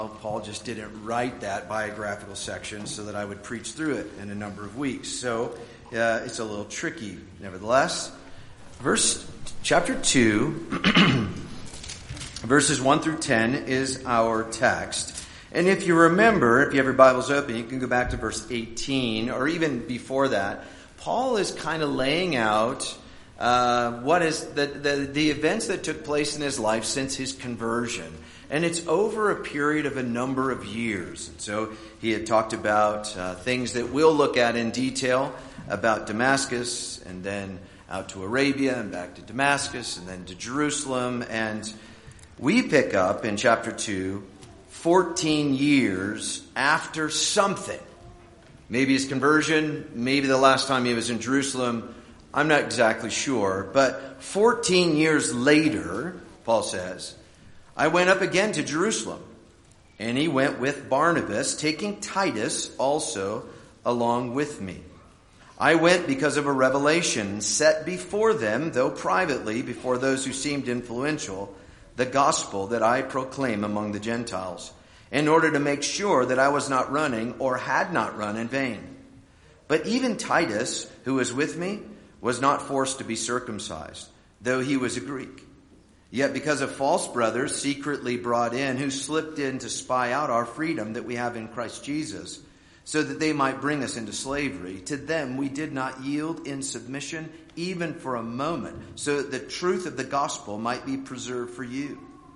Paul just didn't write that biographical section so that I would preach through it in a number of weeks. So it's a little tricky. Nevertheless, chapter 2, verses 1 through 10 is our text. And if you remember, if you have your Bibles open, you can go back to verse 18, or even before that. Paul is kind of laying out what is the events that took place in his life since his conversion. And it's over a period of a number of years. And so he had talked about things that we'll look at in detail about Damascus, and then out to Arabia, and back to Damascus, and then to Jerusalem. And we pick up in chapter 2, 14 years after something. Maybe his conversion, maybe the last time he was in Jerusalem. I'm not exactly sure. But 14 years later, Paul says, I went up again to Jerusalem, and he went with Barnabas, taking Titus also along with me. I went because of a revelation set before them, though privately, before those who seemed influential, the gospel that I proclaim among the Gentiles, in order to make sure that I was not running or had not run in vain. But even Titus, who was with me, was not forced to be circumcised, though he was a Greek. Yet because of false brothers secretly brought in, who slipped in to spy out our freedom that we have in Christ Jesus, so that they might bring us into slavery, to them we did not yield in submission even for a moment, so that the truth of the gospel might be preserved for you.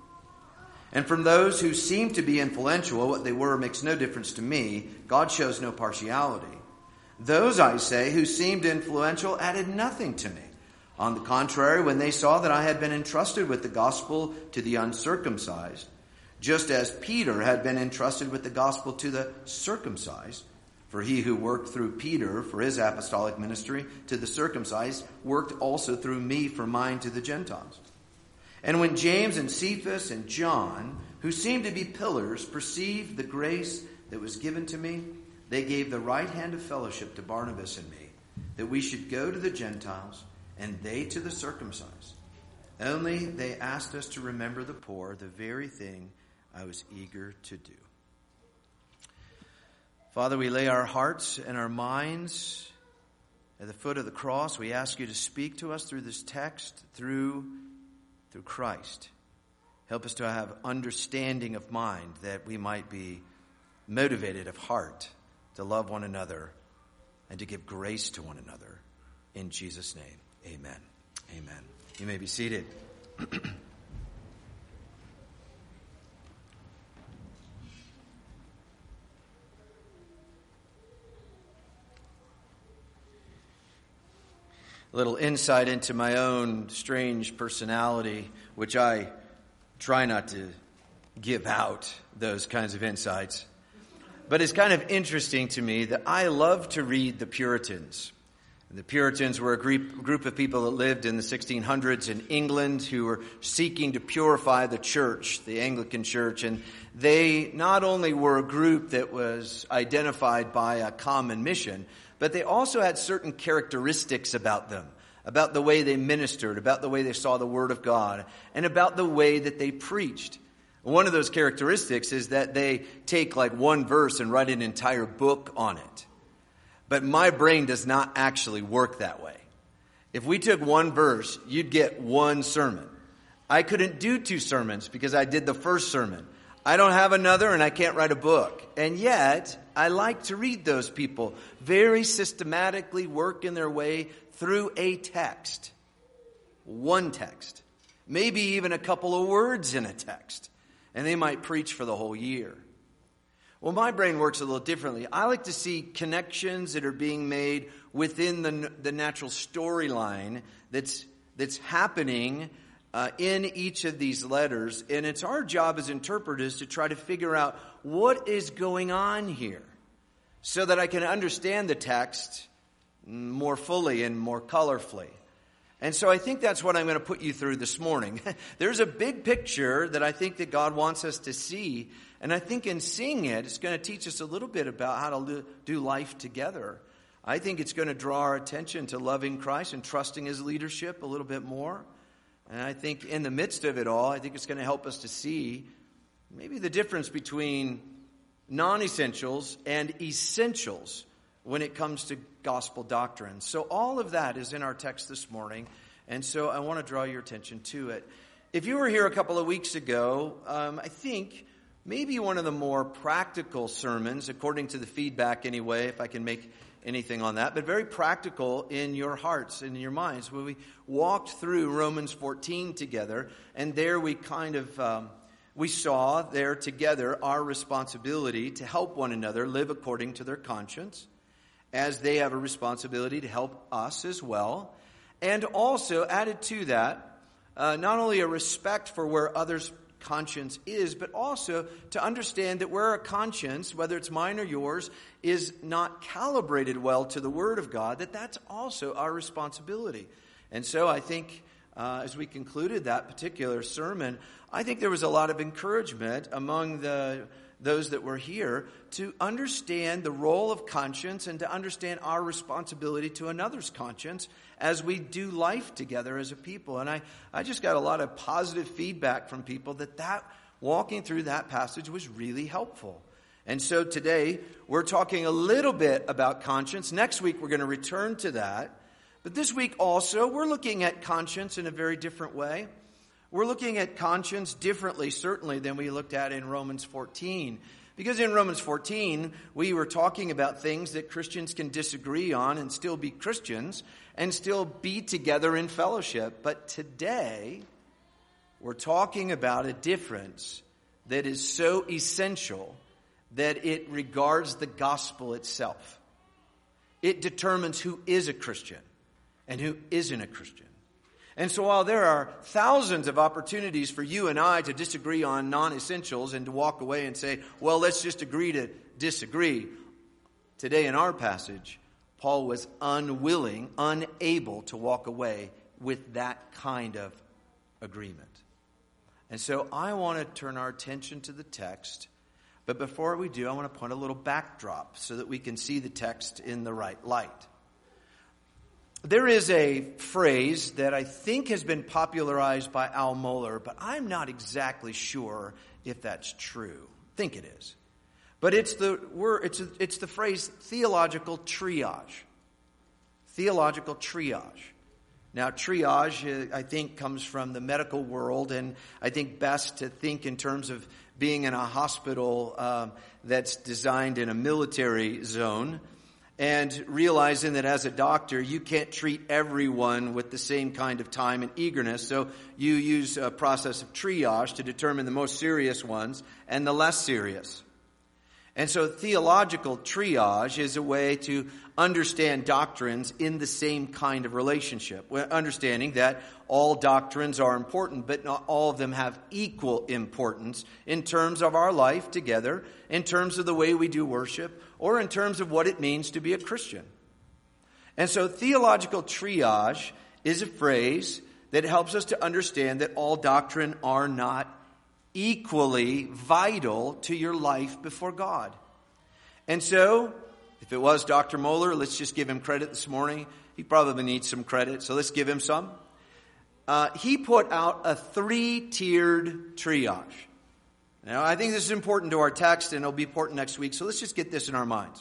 And from those who seemed to be influential, what they were makes no difference to me. God shows no partiality. Those, I say, who seemed influential added nothing to me. On the contrary, when they saw that I had been entrusted with the gospel to the uncircumcised, just as Peter had been entrusted with the gospel to the circumcised, for he who worked through Peter for his apostolic ministry to the circumcised worked also through me for mine to the Gentiles. And when James and Cephas and John, who seemed to be pillars, perceived the grace that was given to me, they gave the right hand of fellowship to Barnabas and me, that we should go to the Gentiles, and they to the circumcised. Only they asked us to remember the poor, the very thing I was eager to do. Father, we lay our hearts and our minds at the foot of the cross. We ask you to speak to us through this text, through Christ. Help us to have understanding of mind, that we might be motivated of heart to love one another and to give grace to one another. In Jesus' name. Amen. Amen. You may be seated. A little insight into my own strange personality, which I try not to give out those kinds of insights. But it's kind of interesting to me that I love to read the Puritans. The Puritans were a group of people that lived in the 1600s in England who were seeking to purify the church, the Anglican church. And they not only were a group that was identified by a common mission, but they also had certain characteristics about them, about the way they ministered, about the way they saw the Word of God, and about the way that they preached. One of those characteristics is that they take like one verse and write an entire book on it. But my brain does not actually work that way. If we took one verse, you'd get one sermon. I couldn't do 2 sermons because I did the first sermon. I don't have another, and I can't write a book. And yet, I like to read those people very systematically working their way through a text. One text. Maybe even a couple of words in a text. And they might preach for the whole year. Well, my brain works a little differently. I like to see connections that are being made within the natural storyline that's happening in each of these letters. And it's our job as interpreters to try to figure out what is going on here so that I can understand the text more fully and more colorfully. And so I think that's what I'm going to put you through this morning. There's a big picture that I think that God wants us to see. And I think in seeing it, it's going to teach us a little bit about how to do life together. I think it's going to draw our attention to loving Christ and trusting his leadership a little bit more. And I think in the midst of it all, I think it's going to help us to see maybe the difference between non-essentials and essentials when it comes to gospel doctrine. So all of that is in our text this morning, and so I want to draw your attention to it. If you were here a couple of weeks ago, I think maybe one of the more practical sermons, according to the feedback anyway, if I can make anything on that, but very practical in your hearts and in your minds, where we walked through Romans 14 together, and there we kind of we saw there together our responsibility to help one another live according to their conscience, as they have a responsibility to help us as well. And also added to that, not only a respect for where others' conscience is, but also to understand that where a conscience, whether it's mine or yours, is not calibrated well to the Word of God, that's also our responsibility. And so I think as we concluded that particular sermon, I think there was a lot of encouragement among those that were here to understand the role of conscience and to understand our responsibility to another's conscience as we do life together as a people. And I just got a lot of positive feedback from people that walking through that passage was really helpful. And so today we're talking a little bit about conscience. Next week we're going to return to that. But this week also we're looking at conscience in a very different way. We're looking at conscience differently, certainly, than we looked at in Romans 14. Because in Romans 14, we were talking about things that Christians can disagree on and still be Christians and still be together in fellowship. But today, we're talking about a difference that is so essential that it regards the gospel itself. It determines who is a Christian and who isn't a Christian. And so while there are thousands of opportunities for you and I to disagree on non-essentials and to walk away and say, well, let's just agree to disagree, today in our passage, Paul was unable to walk away with that kind of agreement. And so I want to turn our attention to the text. But before we do, I want to put a little backdrop so that we can see the text in the right light. There is a phrase that I think has been popularized by Al Mohler, but I'm not exactly sure if that's true. I think it is. But it's the phrase theological triage. Theological triage. Now, triage, I think, comes from the medical world, and I think best to think in terms of being in a hospital that's designed in a military zone, and realizing that as a doctor, you can't treat everyone with the same kind of time and eagerness. So you use a process of triage to determine the most serious ones and the less serious. And so theological triage is a way to understand doctrines in the same kind of relationship. Understanding that all doctrines are important, but not all of them have equal importance in terms of our life together, in terms of the way we do worship, or in terms of what it means to be a Christian. And so theological triage is a phrase that helps us to understand that all doctrine are not equally vital to your life before God. And so, if it was Dr. Mohler, let's just give him credit this morning. He probably needs some credit, so let's give him some. He put out a 3-tiered triage. Now, I think this is important to our text, and it'll be important next week, so let's just get this in our minds.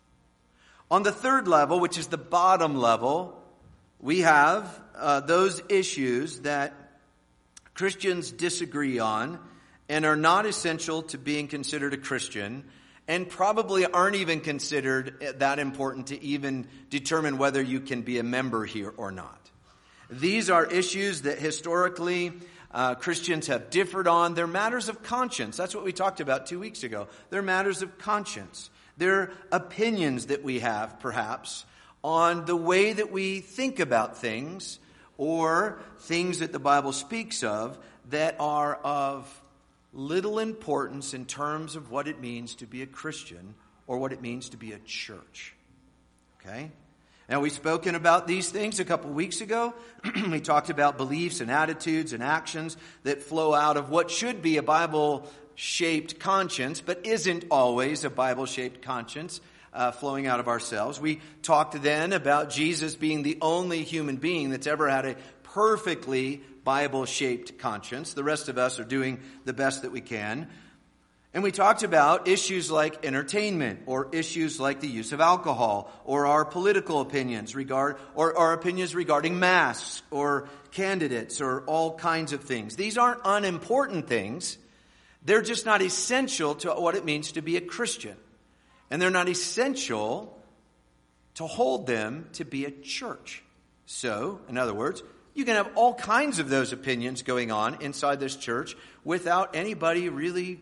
On the third level, which is the bottom level, we have those issues that Christians disagree on and are not essential to being considered a Christian, and probably aren't even considered that important to even determine whether you can be a member here or not. These are issues that historically Christians have differed on. They're matters of conscience. That's what we talked about 2 weeks ago. They're matters of conscience. They're opinions that we have, perhaps, on the way that we think about things or things that the Bible speaks of that are of little importance in terms of what it means to be a Christian or what it means to be a church. Okay? Now, we've spoken about these things a couple weeks ago. We talked about beliefs and attitudes and actions that flow out of what should be a Bible-shaped conscience, but isn't always a Bible-shaped conscience flowing out of ourselves. We talked then about Jesus being the only human being that's ever had a perfectly Bible-shaped conscience. The rest of us are doing the best that we can. And we talked about issues like entertainment, or issues like the use of alcohol, or our political opinions or our opinions regarding masks, or candidates, or all kinds of things. These aren't unimportant things. They're just not essential to what it means to be a Christian. And they're not essential to hold them to be a church. So, in other words, you can have all kinds of those opinions going on inside this church without anybody really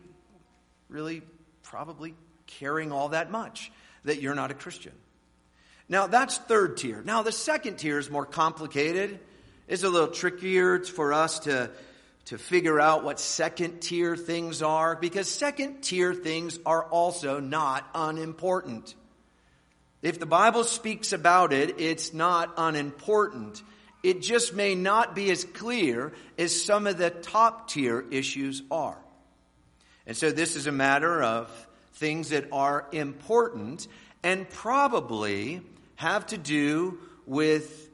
probably caring all that much that you're not a Christian. Now, that's third tier. Now, the second tier is more complicated. It's a little trickier for us to figure out what second tier things are, because second tier things are also not unimportant. If the Bible speaks about it, it's not unimportant. It just may not be as clear as some of the top tier issues are. And so this is a matter of things that are important and probably have to do with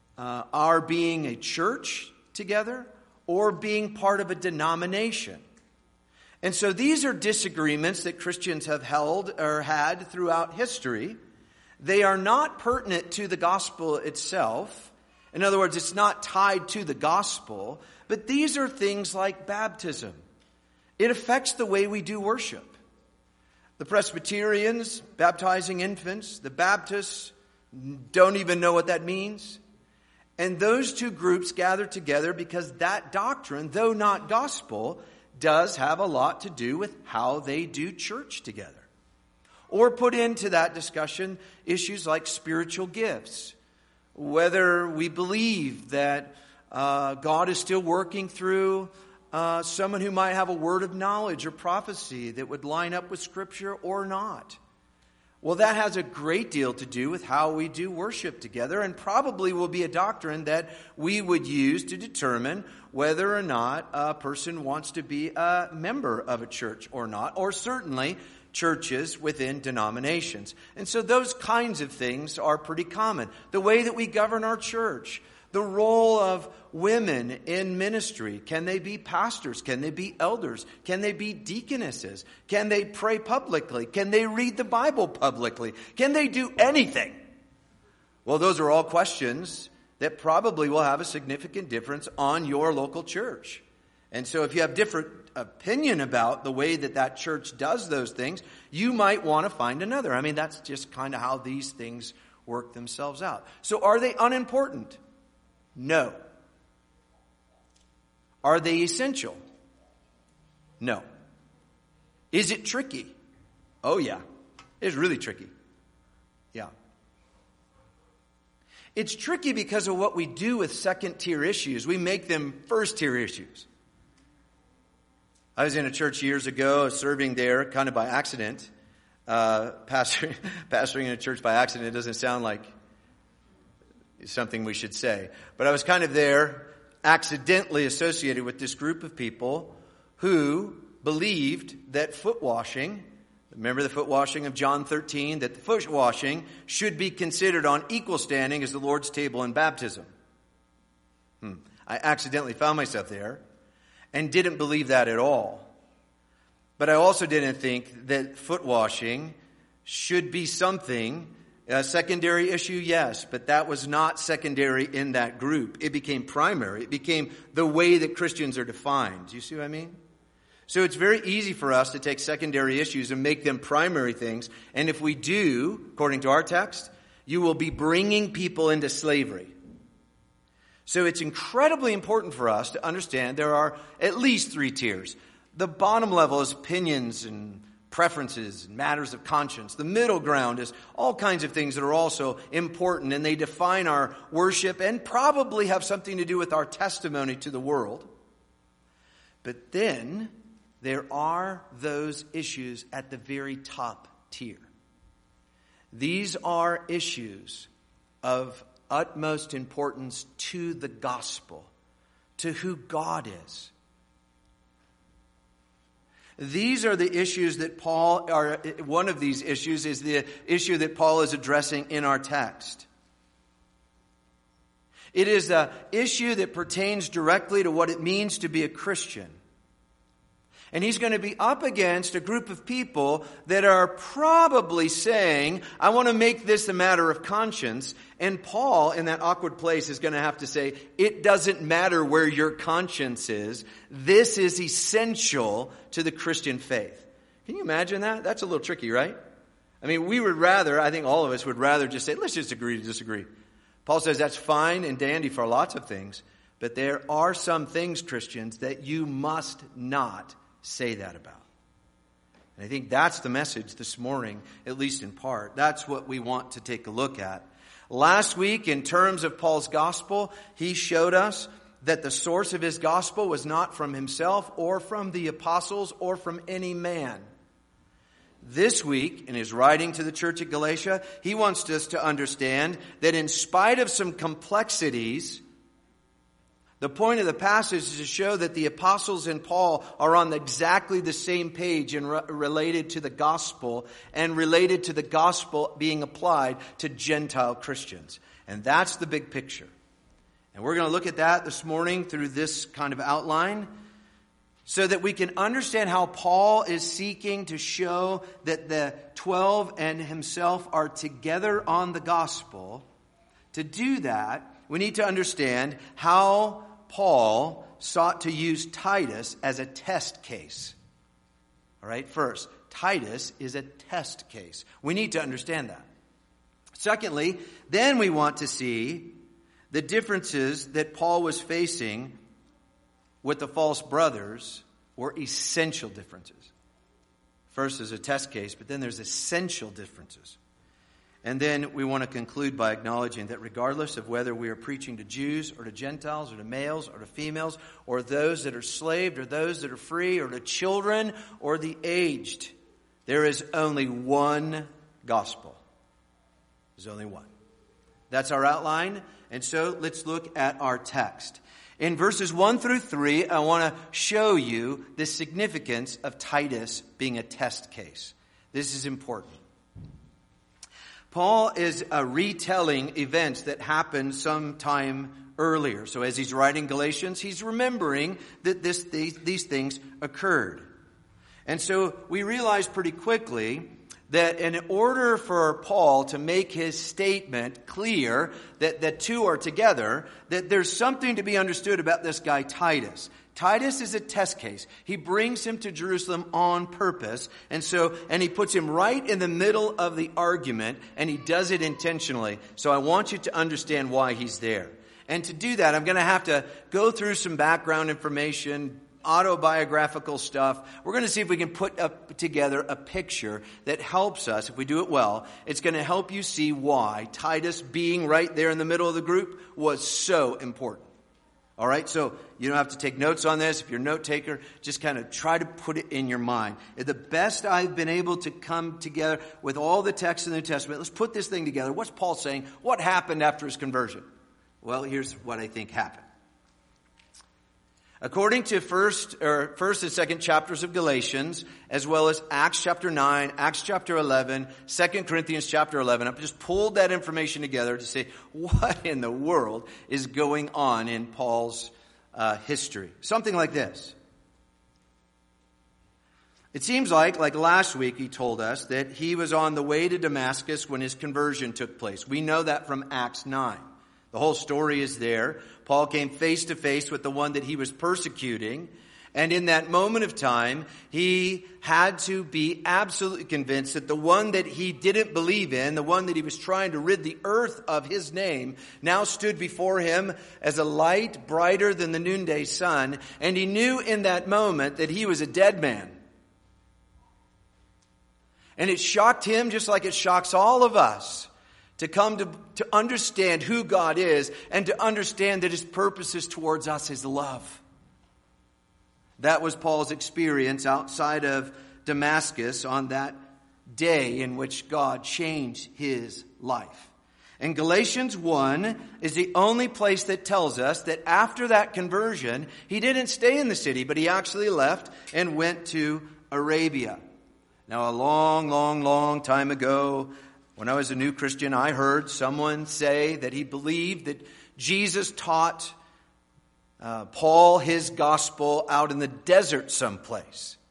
our being a church together or being part of a denomination. And so these are disagreements that Christians have held or had throughout history. They are not pertinent to the gospel itself. In other words, it's not tied to the gospel, but these are things like baptism. It affects the way we do worship. The Presbyterians baptizing infants, the Baptists don't even know what that means. And those two groups gather together because that doctrine, though not gospel, does have a lot to do with how they do church together. Or put into that discussion issues like spiritual gifts. Whether we believe that God is still working through someone who might have a word of knowledge or prophecy that would line up with Scripture or not. Well, that has a great deal to do with how we do worship together, and probably will be a doctrine that we would use to determine whether or not a person wants to be a member of a church or not, or certainly churches within denominations. And so those kinds of things are pretty common. The way that we govern our church, the role of women in ministry. Can they be pastors? Can they be elders? Can they be deaconesses? Can they pray publicly? Can they read the Bible publicly? Can they do anything? Well, those are all questions that probably will have a significant difference on your local church. And so if you have different opinion about the way that church does those things, you might want to find another. I mean, that's just kind of how these things work themselves out. So are they unimportant? No. Are they essential? No. Is it tricky? Oh yeah. It's really tricky. Yeah. It's tricky because of what we do with second tier issues. We make them first tier issues. I was in a church years ago, serving there kind of by accident. Pastoring in a church by accident doesn't sound like something we should say. But I was kind of there, accidentally associated with this group of people who believed that foot washing, remember the foot washing of John 13, that the foot washing should be considered on equal standing as the Lord's table and baptism. I accidentally found myself there and didn't believe that at all. But I also didn't think that foot washing should be something, a secondary issue, yes, but that was not secondary in that group. It became primary. It became the way that Christians are defined. Do you see what I mean? So it's very easy for us to take secondary issues and make them primary things. And if we do, according to our text, you will be bringing people into slavery. So it's incredibly important for us to understand there are at least three tiers. The bottom level is opinions and preferences and matters of conscience. The middle ground is all kinds of things that are also important, and they define our worship and probably have something to do with our testimony to the world. But then there are those issues at the very top tier. These are issues of utmost importance to the gospel, to who God is. These are the issues that one of these issues is the issue that Paul is addressing in our text. It is an issue that pertains directly to what it means to be a Christian. And he's going to be up against a group of people that are probably saying, I want to make this a matter of conscience. And Paul, in that awkward place, is going to have to say, it doesn't matter where your conscience is. This is essential to the Christian faith. Can you imagine that? That's a little tricky, right? I mean, I think all of us would rather just say, let's just agree to disagree. Paul says that's fine and dandy for lots of things. But there are some things, Christians, that you must not say that about. And I think that's the message this morning, at least in part. That's what we want to take a look at. Last week, in terms of Paul's gospel, he showed us that the source of his gospel was not from himself or from the apostles or from any man. This week, in his writing to the church at Galatia, he wants us to understand that in spite of some complexities, the point of the passage is to show that the apostles and Paul are on exactly the same page and related to the gospel and related to the gospel being applied to Gentile Christians. And that's the big picture. And we're going to look at that this morning through this kind of outline so that we can understand how Paul is seeking to show that the 12 and himself are together on the gospel. To do that, we need to understand how Paul sought to use Titus as a test case. All right, first, Titus is a test case. We need to understand that. Secondly, then we want to see the differences that Paul was facing with the false brothers were essential differences. First is a test case, but then there's essential differences. And then we want to conclude by acknowledging that regardless of whether we are preaching to Jews or to Gentiles or to males or to females or those that are slaved or those that are free or to children or the aged, there is only one gospel. There's only one. That's our outline. And so let's look at our text. In verses 1 through 3, I want to show you the significance of Titus being a test case. This is important. Paul is retelling events that happened some time earlier. So as he's writing Galatians, he's remembering that these things occurred. And so we realize pretty quickly that in order for Paul to make his statement clear that the two are together, that there's something to be understood about this guy Titus. Titus is a test case. He brings him to Jerusalem on purpose. And he puts him right in the middle of the argument, and he does it intentionally. So I want you to understand why he's there. And to do that, I'm going to have to go through some background information, autobiographical stuff. We're going to see if we can put together a picture that helps us. If we do it well, it's going to help you see why Titus being right there in the middle of the group was so important. All right, so you don't have to take notes on this. If you're a note taker, just kind of try to put it in your mind. The best I've been able to come together with all the texts in the New Testament, let's put this thing together. What's Paul saying? What happened after his conversion? Well, here's what I think happened. According to first and second chapters of Galatians, as well as Acts chapter 9, Acts chapter 11, 2 Corinthians chapter 11, I've just pulled that information together to say, what in the world is going on in Paul's history? Something like this. It seems like last week he told us that he was on the way to Damascus when his conversion took place. We know that from Acts 9. The whole story is there. Paul came face to face with the one that he was persecuting. And in that moment of time, he had to be absolutely convinced that the one that he didn't believe in, the one that he was trying to rid the earth of his name, now stood before him as a light brighter than the noonday sun. And he knew in that moment that he was a dead man. And it shocked him just like it shocks all of us. To come to understand who God is and to understand that his purposes towards us is love. That was Paul's experience outside of Damascus on that day in which God changed his life. And Galatians 1 is the only place that tells us that after that conversion, he didn't stay in the city, but he actually left and went to Arabia. Now, a long time ago, when I was a new Christian, I heard someone say that he believed that Jesus taught Paul his gospel out in the desert someplace.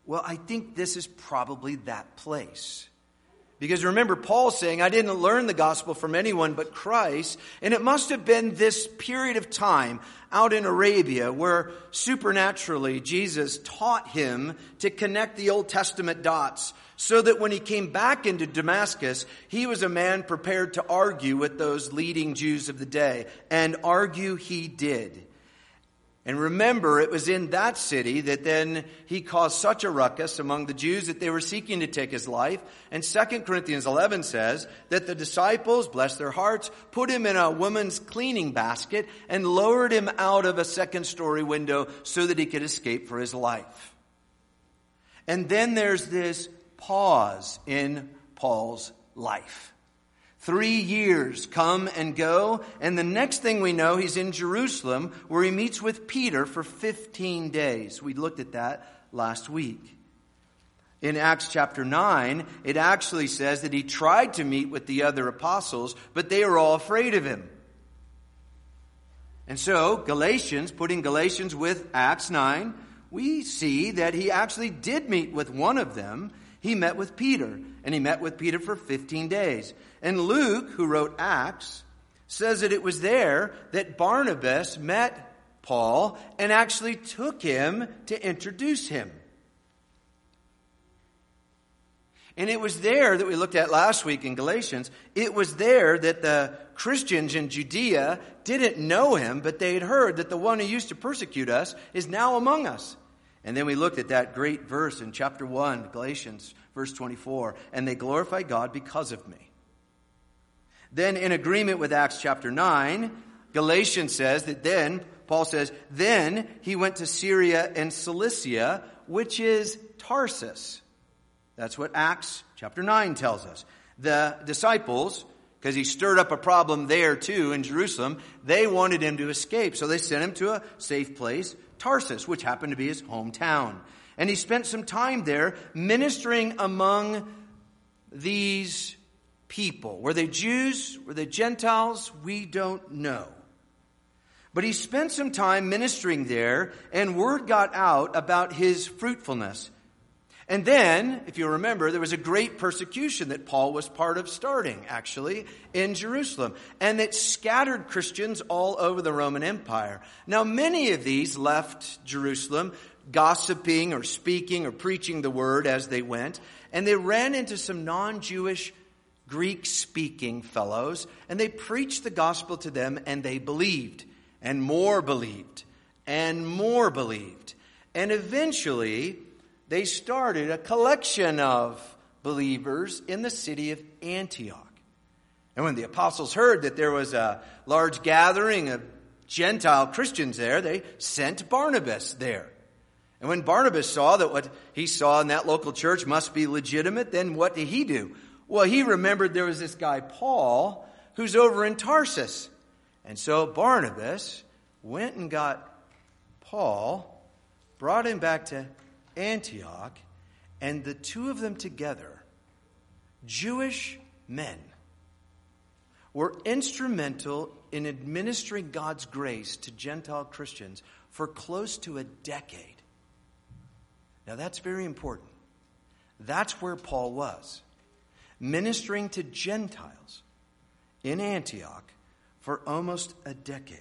Well, I think this is probably that place. Because remember, Paul's saying, I didn't learn the gospel from anyone but Christ. And it must have been this period of time out in Arabia where supernaturally Jesus taught him to connect the Old Testament dots so that when he came back into Damascus, he was a man prepared to argue with those leading Jews of the day. And argue he did. And remember, it was in that city that then he caused such a ruckus among the Jews that they were seeking to take his life. And 2 Corinthians 11 says that the disciples, bless their hearts, put him in a woman's cleaning basket and lowered him out of a second-story window so that he could escape for his life. And then there's this pause in Paul's life. 3 years come and go, and the next thing we know, he's in Jerusalem, where he meets with Peter for 15 days. We looked at that last week. In Acts chapter 9, it actually says that he tried to meet with the other apostles, but they were all afraid of him. And so, Galatians, putting Galatians with Acts 9, we see that he actually did meet with one of them. He met with Peter, and he met with Peter for 15 days. And Luke, who wrote Acts, says that it was there that Barnabas met Paul and actually took him to introduce him. And it was there that we looked at last week in Galatians. It was there that the Christians in Judea didn't know him, but they had heard that the one who used to persecute us is now among us. And then we looked at that great verse in chapter 1, Galatians, verse 24. And they glorify God because of me. Then in agreement with Acts chapter 9, Galatians says that then, Paul says, then he went to Syria and Cilicia, which is Tarsus. That's what Acts chapter 9 tells us. The disciples, because he stirred up a problem there too in Jerusalem, they wanted him to escape. So they sent him to a safe place, Tarsus, which happened to be his hometown. And he spent some time there ministering among these people. Were they Jews? Were they Gentiles? We don't know. But he spent some time ministering there, and word got out about his fruitfulness. And then, if you remember, there was a great persecution that Paul was part of starting, actually, in Jerusalem. And it scattered Christians all over the Roman Empire. Now, many of these left Jerusalem, gossiping or speaking or preaching the word as they went. And they ran into some non-Jewish Greek-speaking fellows, and they preached the gospel to them, and they believed, and more believed, and more believed. And eventually, they started a collection of believers in the city of Antioch. And when the apostles heard that there was a large gathering of Gentile Christians there, they sent Barnabas there. And when Barnabas saw that what he saw in that local church must be legitimate, then what did he do? Well, he remembered there was this guy, Paul, who's over in Tarsus. And so Barnabas went and got Paul, brought him back to Antioch, and the two of them together, Jewish men, were instrumental in administering God's grace to Gentile Christians for close to a decade. Now that's very important. That's where Paul was. Ministering to Gentiles in Antioch for almost a decade.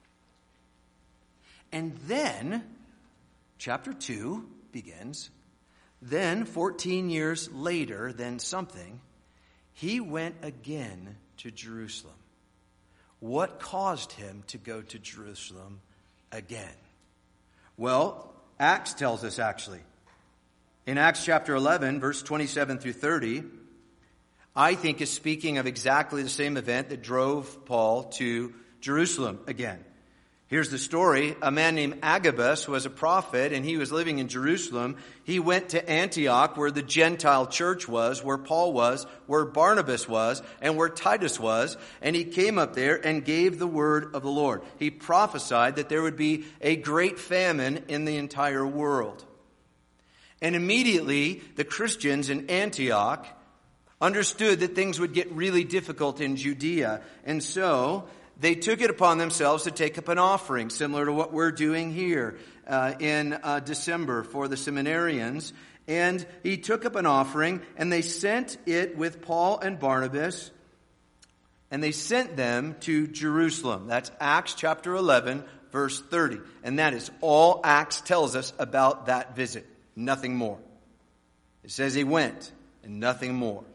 And then, chapter 2 begins. Then, 14 years later than something, he went again to Jerusalem. What caused him to go to Jerusalem again? Well, Acts tells us actually. In Acts chapter 11, verse 27 through 30, I think is speaking of exactly the same event that drove Paul to Jerusalem again. Here's the story. A man named Agabus was a prophet, and he was living in Jerusalem. He went to Antioch, where the Gentile church was, where Paul was, where Barnabas was, and where Titus was. And he came up there and gave the word of the Lord. He prophesied that there would be a great famine in the entire world. And immediately, the Christians in Antioch understood that things would get really difficult in Judea. And so they took it upon themselves to take up an offering, similar to what we're doing here in December for the seminarians. And he took up an offering, and they sent it with Paul and Barnabas, and they sent them to Jerusalem. That's Acts chapter 11, verse 30. And that is all Acts tells us about that visit. Nothing more. It says he went, and nothing more.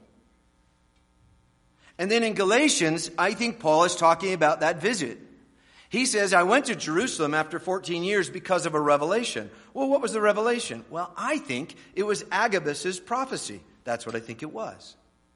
And then in Galatians, I think Paul is talking about that visit. He says, I went to Jerusalem after 14 years because of a revelation. Well, what was the revelation? Well, I think it was Agabus' prophecy. That's what I think it was.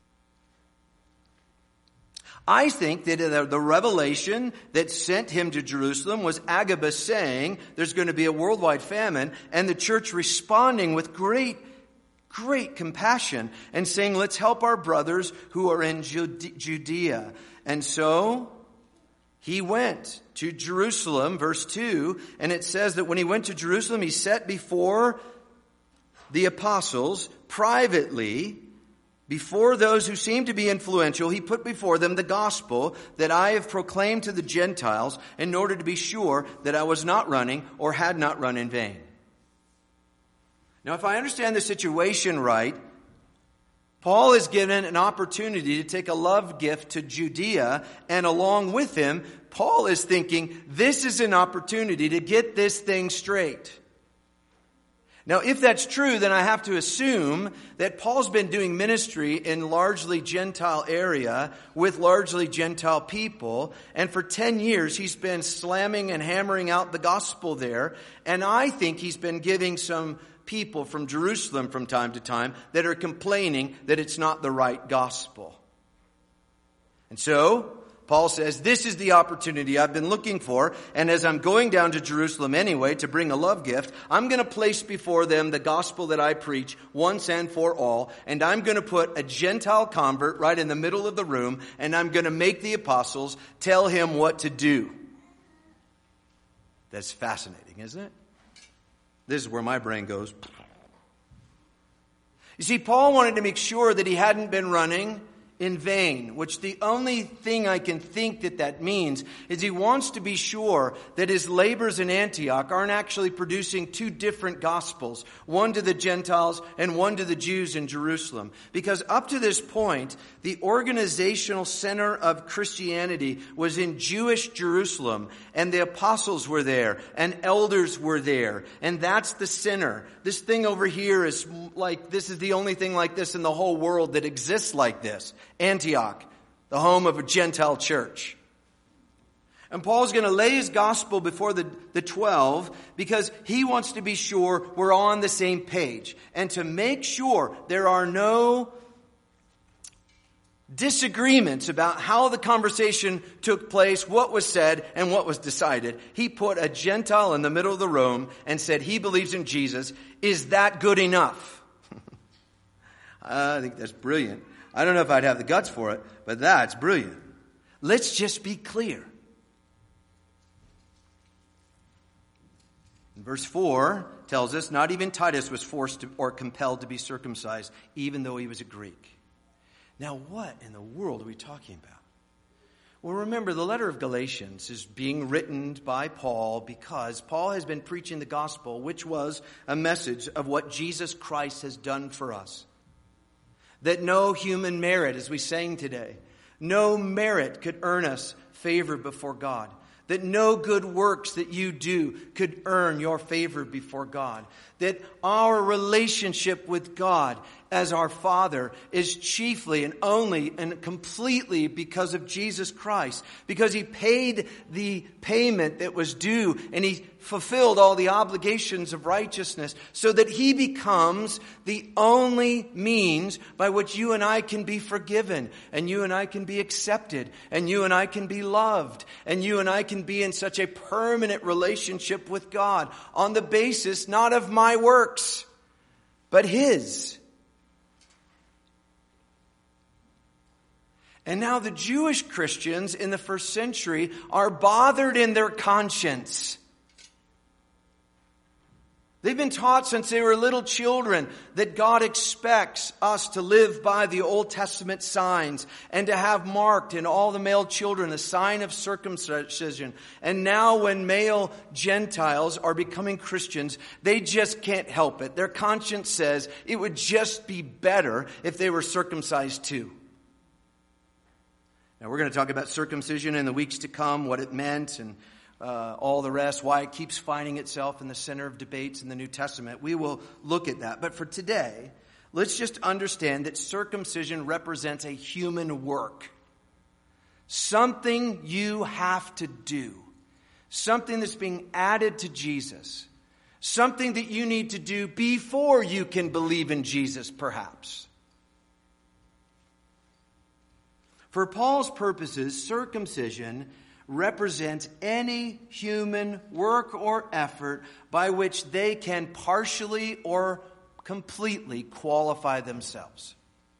I think that the revelation that sent him to Jerusalem was Agabus saying there's going to be a worldwide famine, and the church responding with great compassion and saying, let's help our brothers who are in Judea. And so he went to Jerusalem, verse 2, and it says that when he went to Jerusalem, he set before the apostles privately, before those who seemed to be influential, he put before them the gospel that I have proclaimed to the Gentiles in order to be sure that I was not running or had not run in vain. Now, if I understand the situation right, Paul is given an opportunity to take a love gift to Judea, and along with him, Paul is thinking, this is an opportunity to get this thing straight. Now, if that's true, then I have to assume that Paul's been doing ministry in largely Gentile area with largely Gentile people, and for 10 years he's been slamming and hammering out the gospel there, and I think he's been giving some people from Jerusalem from time to time that are complaining that it's not the right gospel. And so Paul says, this is the opportunity I've been looking for, and as I'm going down to Jerusalem anyway to bring a love gift, I'm going to place before them the gospel that I preach once and for all, and I'm going to put a Gentile convert right in the middle of the room, and I'm going to make the apostles tell him what to do. That's fascinating, isn't it? This is where my brain goes. You see, Paul wanted to make sure that he hadn't been running in vain, which the only thing I can think that means is he wants to be sure that his labors in Antioch aren't actually producing two different gospels, one to the Gentiles and one to the Jews in Jerusalem. Because up to this point, the organizational center of Christianity was in Jewish Jerusalem, and the apostles were there, and elders were there, and that's the center. This thing over here is like, this is the only thing like this in the whole world that exists like this. Antioch, the home of a Gentile church. And Paul's going to lay his gospel before the 12 because he wants to be sure we're all on the same page. And to make sure there are no disagreements about how the conversation took place, what was said, and what was decided, he put a Gentile in the middle of the room and said he believes in Jesus. Is that good enough? I think that's brilliant. I don't know if I'd have the guts for it, but that's brilliant. Let's just be clear. Verse 4 tells us, not even Titus was forced or compelled to be circumcised, even though he was a Greek. Now, what in the world are we talking about? Well, remember, the letter of Galatians is being written by Paul because Paul has been preaching the gospel, which was a message of what Jesus Christ has done for us. That no human merit, as we sang today, no merit could earn us favor before God. That no good works that you do could earn your favor before God. That our relationship with God as our Father is chiefly and only and completely because of Jesus Christ. Because He paid the payment that was due and He fulfilled all the obligations of righteousness so that He becomes the only means by which you and I can be forgiven and you and I can be accepted and you and I can be loved and you and I can be in such a permanent relationship with God on the basis not of my works, but His. And now the Jewish Christians in the first century are bothered in their conscience. They've been taught since they were little children that God expects us to live by the Old Testament signs and to have marked in all the male children a sign of circumcision. And now when male Gentiles are becoming Christians, they just can't help it. Their conscience says it would just be better if they were circumcised too. Now we're going to talk about circumcision in the weeks to come, what it meant, and all the rest, why it keeps finding itself in the center of debates in the New Testament. We will look at that. But for today, let's just understand that circumcision represents a human work. Something you have to do. Something that's being added to Jesus. Something that you need to do before you can believe in Jesus, perhaps. For Paul's purposes, circumcision represents any human work or effort by which they can partially or completely qualify themselves.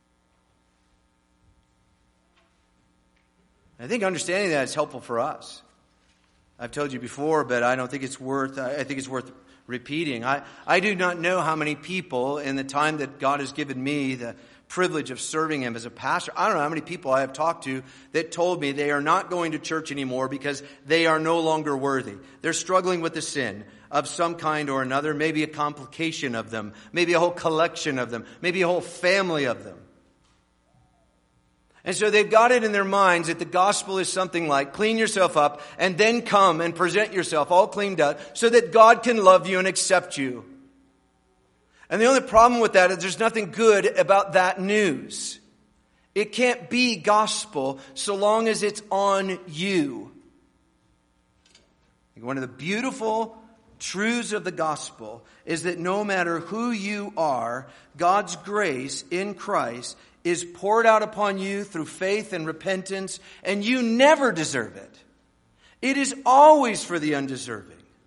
I think understanding that is helpful for us. I've told you before, but I think it's worth repeating. I do not know how many people in the time that God has given me the privilege of serving Him as a pastor. I don't know how many people I have talked to that told me they are not going to church anymore because they are no longer worthy. They're struggling with a sin of some kind or another, maybe a complication of them, maybe a whole collection of them, maybe a whole family of them. And so they've got it in their minds that the gospel is something like clean yourself up and then come and present yourself all cleaned up so that God can love you and accept you. And the only problem with that is there's nothing good about that news. It can't be gospel so long as it's on you. One of the beautiful truths of the gospel is that no matter who you are, God's grace in Christ is poured out upon you through faith and repentance, and you never deserve it. It is always for the undeserving.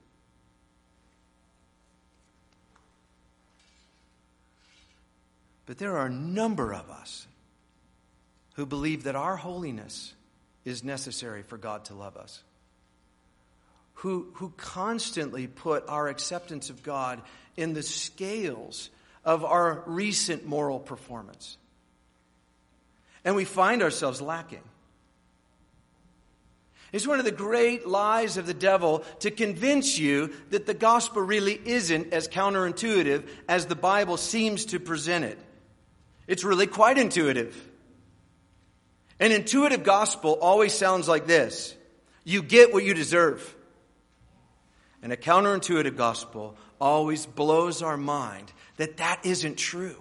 But there are a number of us who believe that our holiness is necessary for God to love us. Who constantly put our acceptance of God in the scales of our recent moral performance. And we find ourselves lacking. It's one of the great lies of the devil to convince you that the gospel really isn't as counterintuitive as the Bible seems to present it. It's really quite intuitive. An intuitive gospel always sounds like this. You get what you deserve. And a counterintuitive gospel always blows our mind that that isn't true.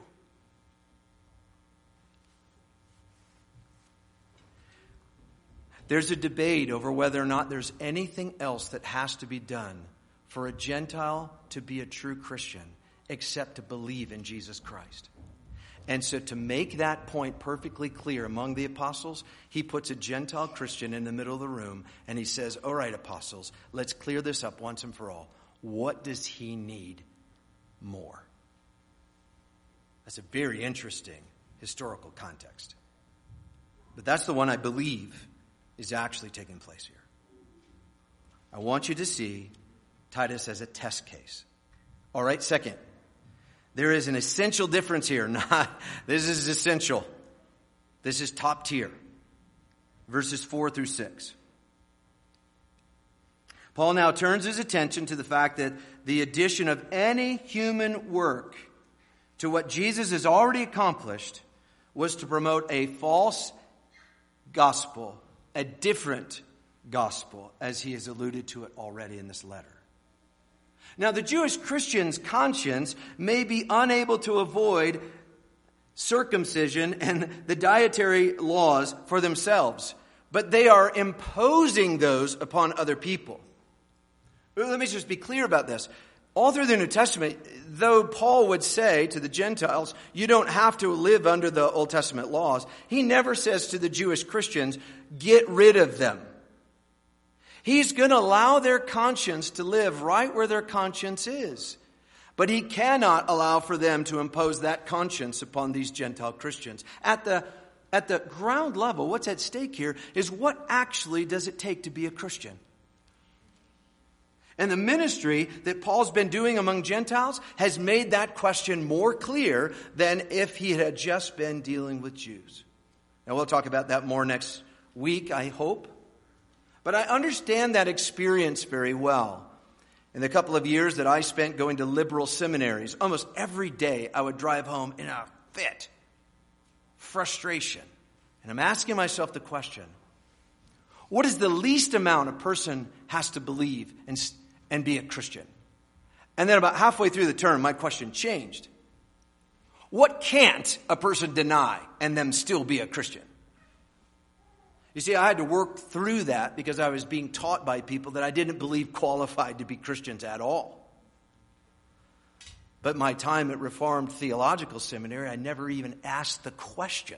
There's a debate over whether or not there's anything else that has to be done for a Gentile to be a true Christian except to believe in Jesus Christ. And so to make that point perfectly clear among the apostles, he puts a Gentile Christian in the middle of the room and he says, all right, apostles, let's clear this up once and for all. What does he need more? That's a very interesting historical context. But that's the one I believe is actually taking place here. I want you to see Titus as a test case. All right, second. There is an essential difference here. This is essential. This is top tier. Verses 4 through 6. Paul now turns his attention to the fact that the addition of any human work to what Jesus has already accomplished was to promote a false gospel, a different gospel, as he has alluded to it already in this letter. Now, the Jewish Christian's conscience may be unable to avoid circumcision and the dietary laws for themselves, but they are imposing those upon other people. Let me just be clear about this. All through the New Testament, though Paul would say to the Gentiles, you don't have to live under the Old Testament laws, he never says to the Jewish Christians, get rid of them. He's going to allow their conscience to live right where their conscience is. But he cannot allow for them to impose that conscience upon these Gentile Christians. At the ground level, what's at stake here is what actually does it take to be a Christian? And the ministry that Paul's been doing among Gentiles has made that question more clear than if he had just been dealing with Jews. Now, we'll talk about that more next week, I hope. But I understand that experience very well. In the couple of years that I spent going to liberal seminaries, almost every day I would drive home in a fit, frustration. And I'm asking myself the question, what is the least amount a person has to believe and be a Christian? And then about halfway through the term, my question changed. What can't a person deny and them still be a Christian? You see, I had to work through that because I was being taught by people that I didn't believe qualified to be Christians at all. But my time at Reformed Theological Seminary, I never even asked the question.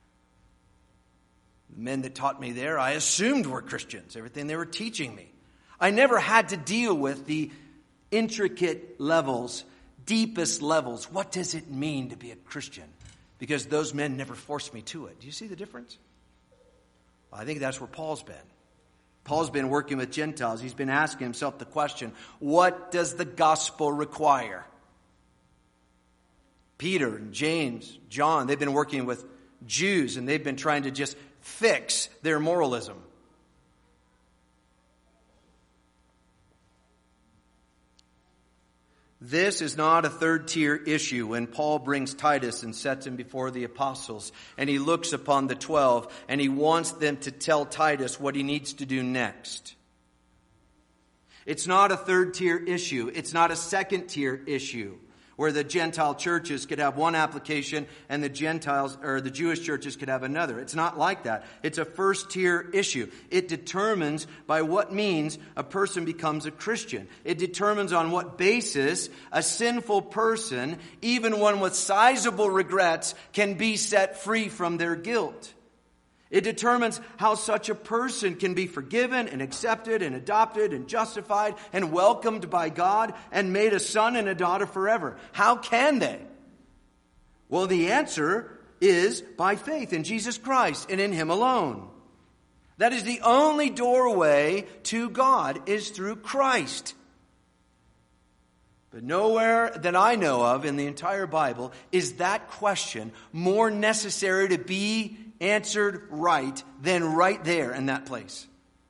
The men that taught me there, I assumed were Christians, everything they were teaching me. I never had to deal with the intricate levels, deepest levels. What does it mean to be a Christian? Because those men never forced me to it. Do you see the difference? I think that's where Paul's been. Paul's been working with Gentiles. He's been asking himself the question, what does the gospel require? Peter and James, John, they've been working with Jews and they've been trying to just fix their moralism. This is not a third-tier issue when Paul brings Titus and sets him before the apostles, and he looks upon the 12, and he wants them to tell Titus what he needs to do next. It's not a third-tier issue. It's not a second-tier issue where the Gentile churches could have one application and the Gentiles or the Jewish churches could have another. It's not like that. It's a first-tier issue. It determines by what means a person becomes a Christian. It determines on what basis a sinful person, even one with sizable regrets, can be set free from their guilt. It determines how such a person can be forgiven and accepted and adopted and justified and welcomed by God and made a son and a daughter forever. How can they? Well, the answer is by faith in Jesus Christ and in Him alone. That is the only doorway to God is through Christ. But nowhere that I know of in the entire Bible is that question more necessary to be answered right than right there in that place.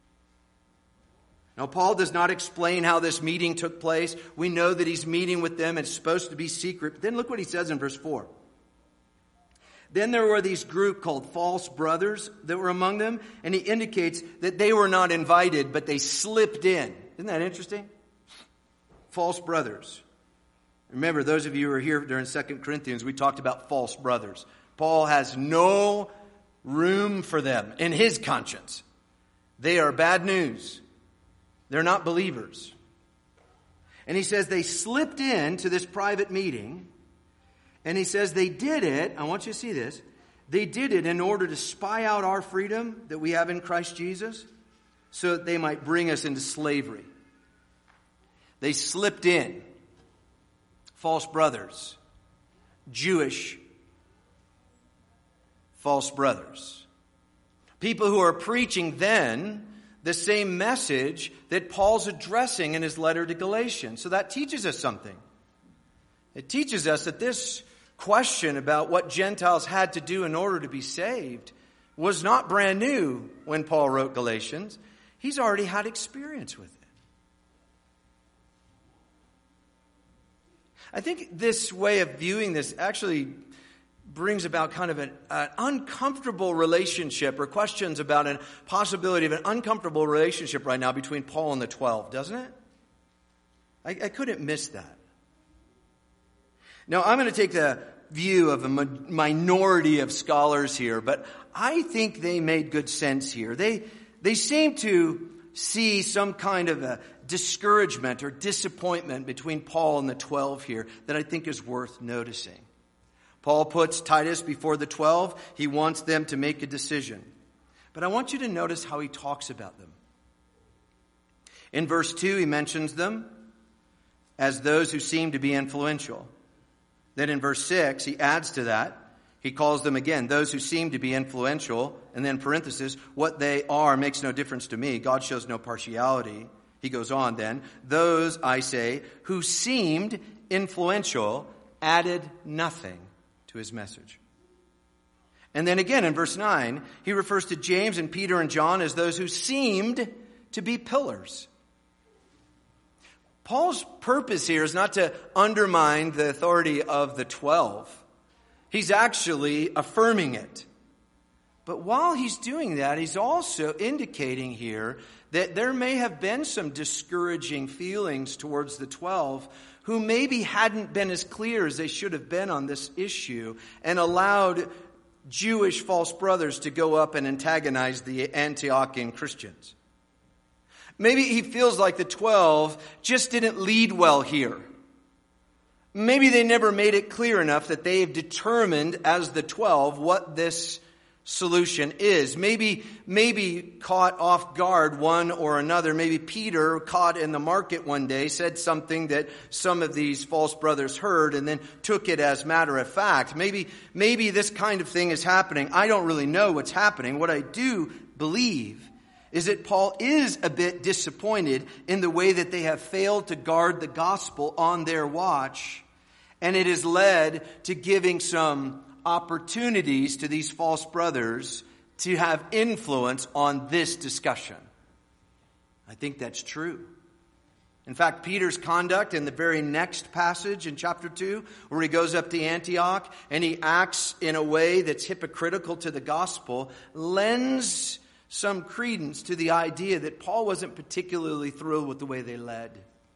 Now, Paul does not explain how this meeting took place. We know that he's meeting with them. It's supposed to be secret. But then look what he says in verse 4. Then there were these group called false brothers that were among them, and he indicates that they were not invited, but they slipped in. Isn't that interesting? False brothers. Remember, those of you who were here during 2 Corinthians, we talked about false brothers. Paul has no room for them in his conscience. They are bad news. They're not believers. And he says they slipped into this private meeting, and he says they did it, I want you to see this, they did it in order to spy out our freedom that we have in Christ Jesus so that they might bring us into slavery. They slipped in. False brothers. Jewish false brothers. People who are preaching then the same message that Paul's addressing in his letter to Galatians. So that teaches us something. It teaches us that this question about what Gentiles had to do in order to be saved was not brand new when Paul wrote Galatians. He's already had experience with it. I think this way of viewing this actually brings about kind of an uncomfortable relationship or questions about a possibility of an uncomfortable relationship right now between Paul and the 12, doesn't it? I couldn't miss that. Now, I'm going to take the view of a minority of scholars here, but I think they made good sense here. They seem to see some kind of a discouragement or disappointment between Paul and the 12 here that I think is worth noticing. Paul puts Titus before the 12. He wants them to make a decision. But I want you to notice how he talks about them. In verse 2, he mentions them as those who seem to be influential. Then in verse 6, he adds to that. He calls them again, those who seem to be influential. And then parenthesis, what they are makes no difference to me. God shows no partiality. He goes on then, those, I say, who seemed influential added nothing to his message. And then again in verse 9, he refers to James and Peter and John as those who seemed to be pillars. Paul's purpose here is not to undermine the authority of the 12. He's actually affirming it. But while he's doing that, he's also indicating here that there may have been some discouraging feelings towards the 12 who maybe hadn't been as clear as they should have been on this issue and allowed Jewish false brothers to go up and antagonize the Antiochian Christians. Maybe he feels like the 12 just didn't lead well here. Maybe they never made it clear enough that they've determined as the 12 what this solution is. Maybe caught off guard one or another. Maybe Peter, caught in the market one day, said something that some of these false brothers heard and then took it as matter of fact. Maybe this kind of thing is happening. I don't really know what's happening. What I do believe is that Paul is a bit disappointed in the way that they have failed to guard the gospel on their watch, and it has led to giving some opportunities to these false brothers to have influence on this discussion. I think that's true. In fact, Peter's conduct in the very next passage in chapter 2, where he goes up to Antioch and he acts in a way that's hypocritical to the gospel, lends some credence to the idea that Paul wasn't particularly thrilled with the way they led.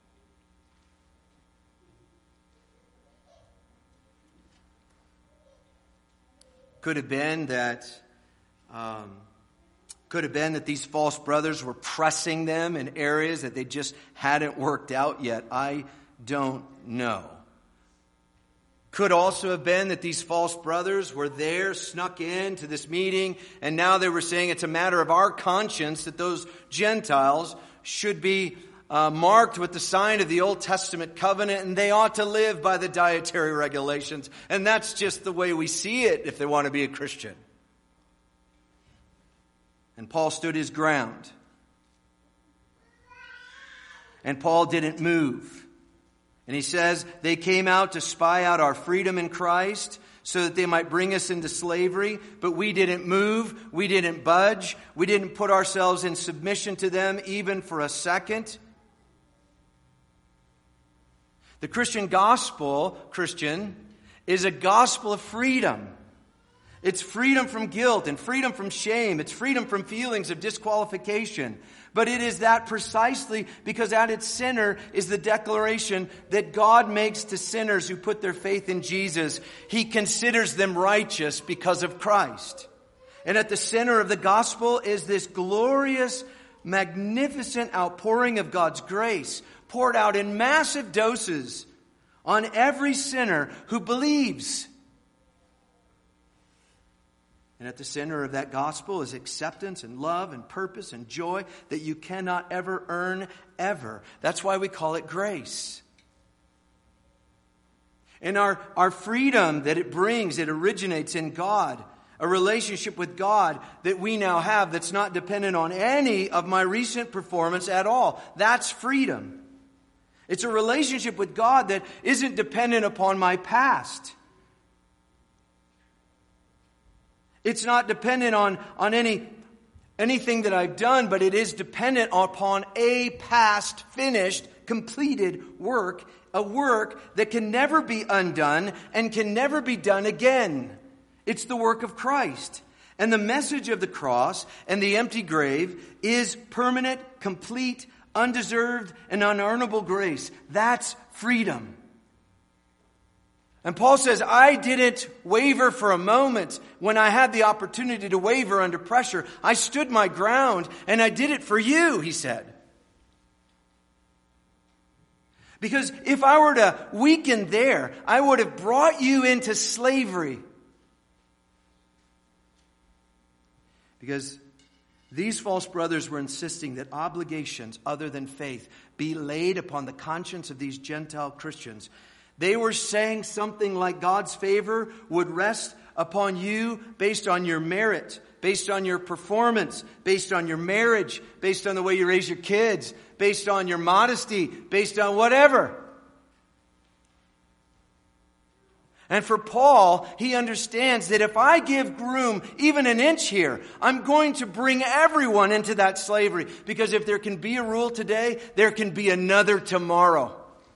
Could have been that these false brothers were pressing them in areas that they just hadn't worked out yet. I don't know. Could also have been that these false brothers were there, snuck into this meeting, and now they were saying it's a matter of our conscience that those Gentiles should be marked with the sign of the Old Testament covenant, and they ought to live by the dietary regulations. And that's just the way we see it if they want to be a Christian. And Paul stood his ground. And Paul didn't move. And he says, they came out to spy out our freedom in Christ so that they might bring us into slavery. But we didn't move. We didn't budge. We didn't put ourselves in submission to them even for a second. The Christian gospel, is a gospel of freedom. It's freedom from guilt and freedom from shame. It's freedom from feelings of disqualification. But it is that precisely because at its center is the declaration that God makes to sinners who put their faith in Jesus. He considers them righteous because of Christ. And at the center of the gospel is this glorious, magnificent outpouring of God's grace, poured out in massive doses on every sinner who believes. And at the center of that gospel is acceptance and love and purpose and joy that you cannot ever earn, ever. That's why we call it grace. And our freedom that it brings, it originates in God. A relationship with God that we now have that's not dependent on any of my recent performance at all. That's freedom. It's a relationship with God that isn't dependent upon my past. It's not dependent on anything that I've done, but it is dependent upon a past, finished, completed work, a work that can never be undone and can never be done again. It's the work of Christ. And the message of the cross and the empty grave is permanent, complete, undeserved, and unearnable grace. That's freedom. And Paul says, I didn't waver for a moment when I had the opportunity to waver under pressure. I stood my ground, and I did it for you, he said. Because if I were to weaken there, I would have brought you into slavery. Because these false brothers were insisting that obligations other than faith be laid upon the conscience of these Gentile Christians. They were saying something like God's favor would rest upon you based on your merit, based on your performance, based on your marriage, based on the way you raise your kids, based on your modesty, based on whatever. And for Paul, he understands that if I give room even an inch here, I'm going to bring everyone into that slavery. Because if there can be a rule today, there can be another tomorrow.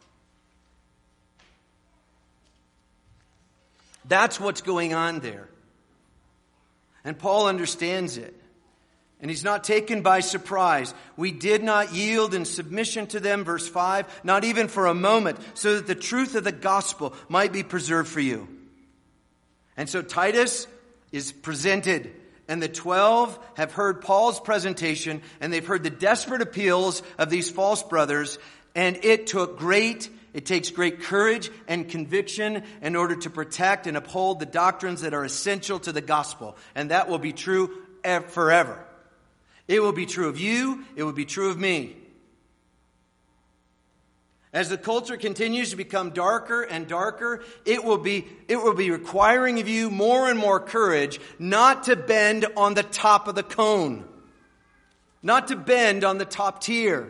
That's what's going on there. And Paul understands it. And he's not taken by surprise. We did not yield in submission to them, verse 5, not even for a moment, so that the truth of the gospel might be preserved for you. And so Titus is presented, and the 12 have heard Paul's presentation, and they've heard the desperate appeals of these false brothers, and it takes great courage and conviction in order to protect and uphold the doctrines that are essential to the gospel. And that will be true forever. It will be true of you. It will be true of me. As the culture continues to become darker and darker, it will be requiring of you more and more courage not to bend on the top of the cone. Not to bend on the top tier.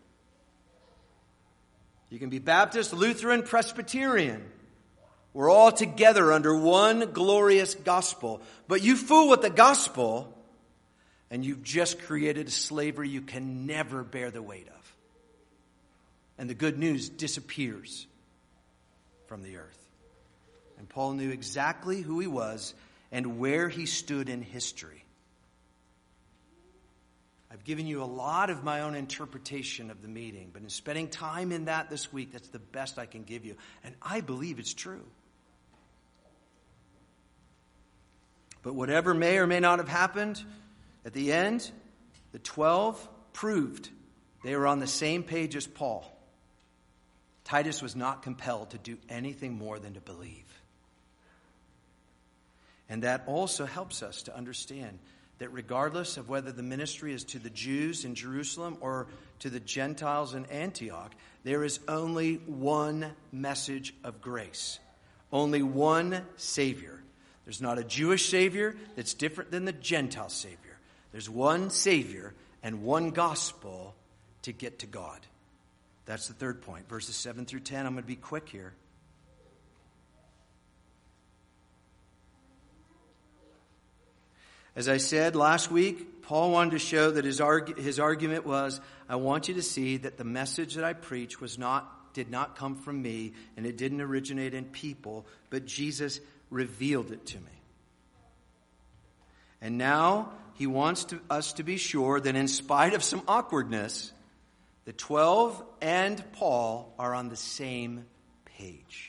You can be Baptist, Lutheran, Presbyterian. We're all together under one glorious gospel. But you fool with the gospel, and you've just created a slavery you can never bear the weight of. And the good news disappears from the earth. And Paul knew exactly who he was and where he stood in history. I've given you a lot of my own interpretation of the meeting, but in spending time in that this week, that's the best I can give you. And I believe it's true. But whatever may or may not have happened, at the end, the 12 proved they were on the same page as Paul. Titus was not compelled to do anything more than to believe. And that also helps us to understand that regardless of whether the ministry is to the Jews in Jerusalem or to the Gentiles in Antioch, there is only one message of grace. Only one Savior. There's not a Jewish Savior that's different than the Gentile Savior. There's one Savior and one gospel to get to God. That's the third point. Verses 7 through 10. I'm going to be quick here. As I said last week, Paul wanted to show that his argument was, I want you to see that the message that I preach did not come from me, and it didn't originate in people, but Jesus revealed it to me. And now he wants us to be sure that in spite of some awkwardness, the 12 and Paul are on the same page.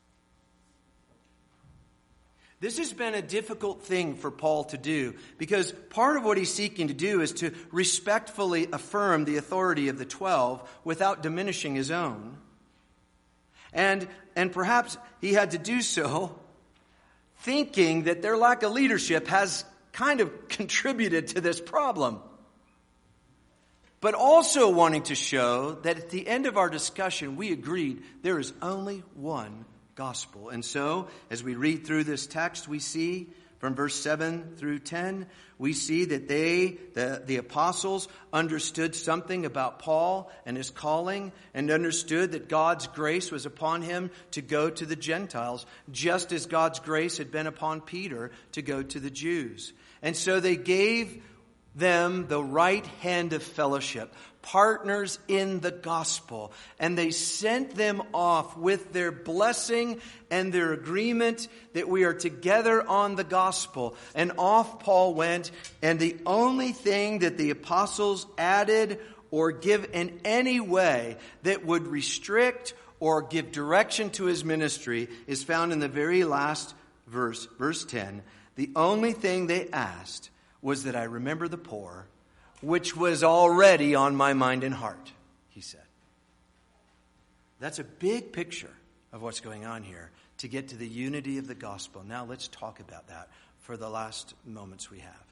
This has been a difficult thing for Paul to do because part of what he's seeking to do is to respectfully affirm the authority of the 12 without diminishing his own. And perhaps he had to do so thinking that their lack of leadership has kind of contributed to this problem. But also wanting to show that at the end of our discussion, we agreed there is only one gospel. And so, as we read through this text, we see from verse 7 through 10, we see that the apostles, understood something about Paul and his calling and understood that God's grace was upon him to go to the Gentiles, just as God's grace had been upon Peter to go to the Jews. And so they gave them the right hand of fellowship, partners in the gospel. And they sent them off with their blessing and their agreement that we are together on the gospel. And off Paul went, and the only thing that the apostles added or give in any way that would restrict or give direction to his ministry is found in the very last verse, verse 10. The only thing they asked was that I remember the poor, which was already on my mind and heart, he said. That's a big picture of what's going on here to get to the unity of the gospel. Now let's talk about that for the last moments we have.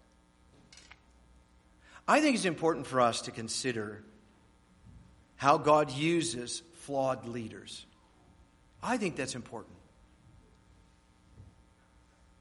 I think it's important for us to consider how God uses flawed leaders. I think that's important.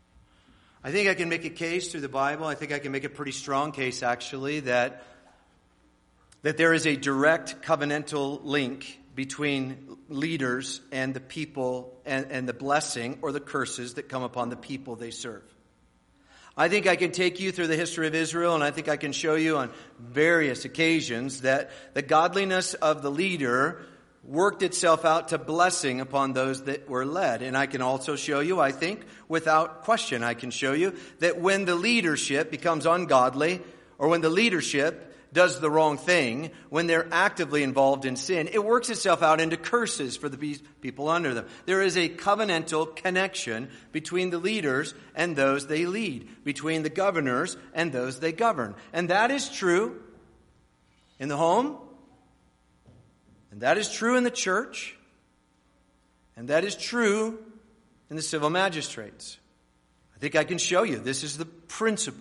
I think I can make a case through the Bible. I think I can make a pretty strong case, actually, that there is a direct covenantal link between leaders and the people and the blessing or the curses that come upon the people they serve. I think I can take you through the history of Israel, and I think I can show you on various occasions that the godliness of the leader worked itself out to blessing upon those that were led. And I can also show you, I think, without question, I can show you that when the leadership becomes ungodly, or when the leadership does the wrong thing, when they're actively involved in sin, it works itself out into curses for the people under them. There is a covenantal connection between the leaders and those they lead, between the governors and those they govern. And that is true in the home, and that is true in the church, and that is true in the civil magistrates. I think I can show you this is the principle.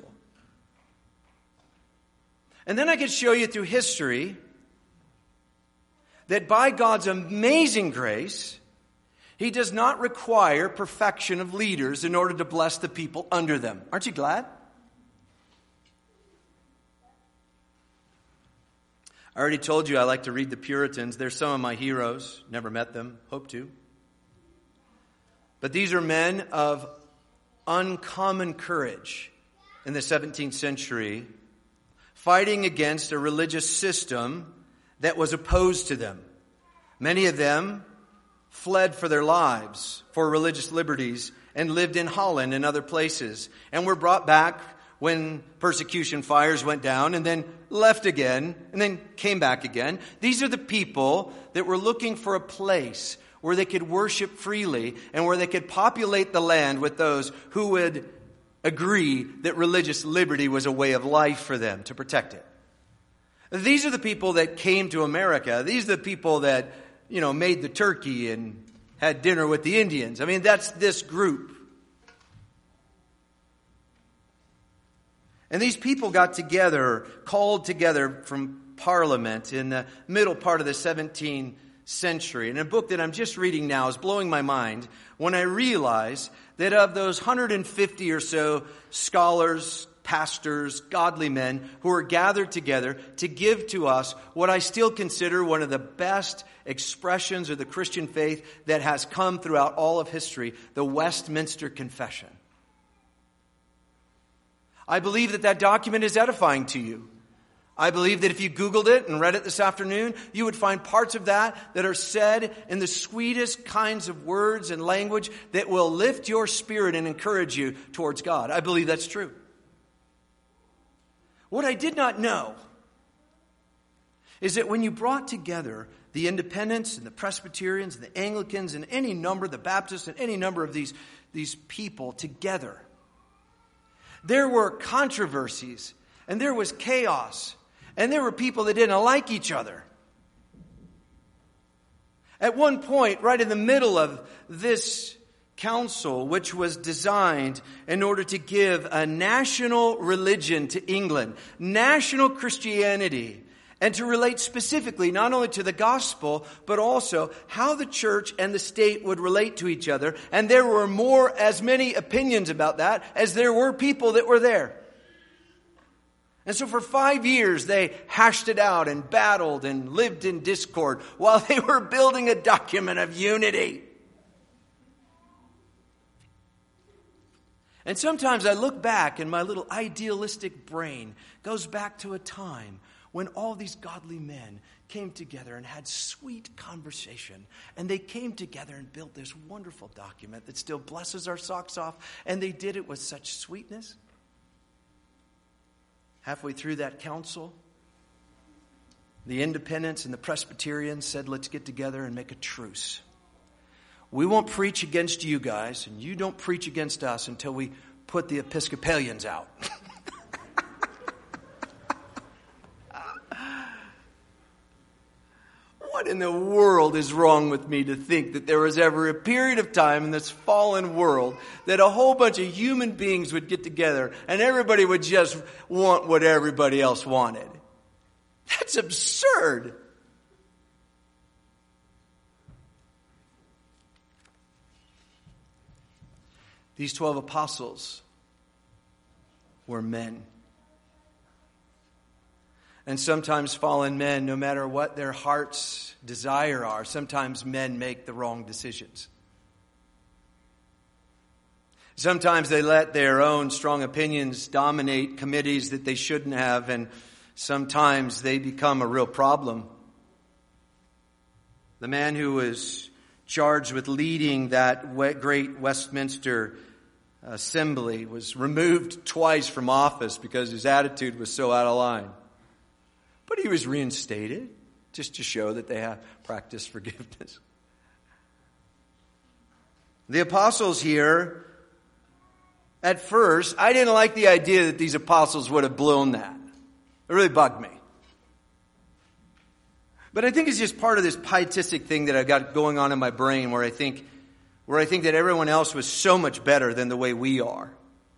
And then I can show you through history that by God's amazing grace, He does not require perfection of leaders in order to bless the people under them. Aren't you glad? I already told you I like to read the Puritans. They're some of my heroes. Never met them. Hope to. But these are men of uncommon courage in the 17th century, fighting against a religious system that was opposed to them. Many of them fled for their lives for religious liberties and lived in Holland and other places, and were brought back when persecution fires went down, and then left again, and then came back again. These are the people that were looking for a place where they could worship freely and where they could populate the land with those who would agree that religious liberty was a way of life for them to protect it. These are the people that came to America. These are the people that, made the turkey and had dinner with the Indians. I mean, that's this group. And these people got together, called together from Parliament in the middle part of the 17th century. And a book that I'm just reading now is blowing my mind when I realize that of those 150 or so scholars, pastors, godly men who are gathered together to give to us what I still consider one of the best expressions of the Christian faith that has come throughout all of history, the Westminster Confession. I believe that document is edifying to you. I believe that if you Googled it and read it this afternoon, you would find parts of that are said in the sweetest kinds of words and language that will lift your spirit and encourage you towards God. I believe that's true. What I did not know is that when you brought together the Independents and the Presbyterians and the Anglicans and any number, the Baptists and any number of these people together, there were controversies and there was chaos. And there were people that didn't like each other. At one point, right in the middle of this council, which was designed in order to give a national religion to England, national Christianity, and to relate specifically not only to the gospel, but also how the church and the state would relate to each other. And there were as many opinions about that as there were people that were there. And so for 5 years, they hashed it out and battled and lived in discord while they were building a document of unity. And sometimes I look back and my little idealistic brain goes back to a time when all these godly men came together and had sweet conversation. And they came together and built this wonderful document that still blesses our socks off. And they did it with such sweetness. Halfway through that council, the Independents and the Presbyterians said, let's get together and make a truce. We won't preach against you guys, and you don't preach against us until we put the Episcopalians out. What in the world is wrong with me to think that there was ever a period of time in this fallen world that a whole bunch of human beings would get together and everybody would just want what everybody else wanted? That's absurd. These 12 apostles were men. And sometimes fallen men, no matter what their heart's desire are, sometimes men make the wrong decisions. Sometimes they let their own strong opinions dominate committees that they shouldn't have, and sometimes they become a real problem. The man who was charged with leading that great Westminster Assembly was removed twice from office because his attitude was so out of line. But he was reinstated just to show that they have practiced forgiveness. The apostles here, at first, I didn't like the idea that these apostles would have blown that. It really bugged me. But I think it's just part of this pietistic thing that I've got going on in my brain where I think that everyone else was so much better than the way we are.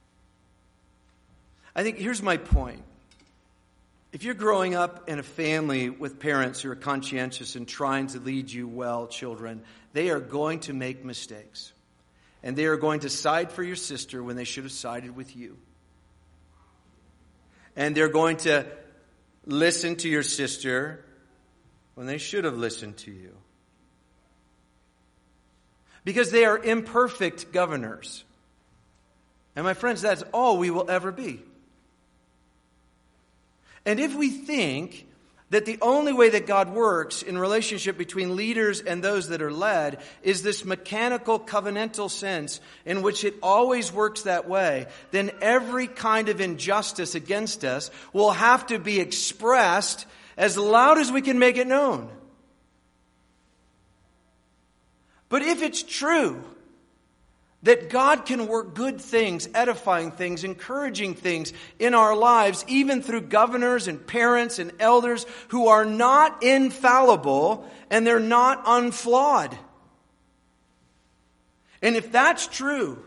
I think here's my point. If you're growing up in a family with parents who are conscientious and trying to lead you well, children, they are going to make mistakes. And they are going to side for your sister when they should have sided with you. And they're going to listen to your sister when they should have listened to you. Because they are imperfect governors. And my friends, that's all we will ever be. And if we think that the only way that God works in relationship between leaders and those that are led is this mechanical covenantal sense in which it always works that way, then every kind of injustice against us will have to be expressed as loud as we can make it known. But if it's true that God can work good things, edifying things, encouraging things in our lives, even through governors and parents and elders who are not infallible and they're not unflawed. And if that's true,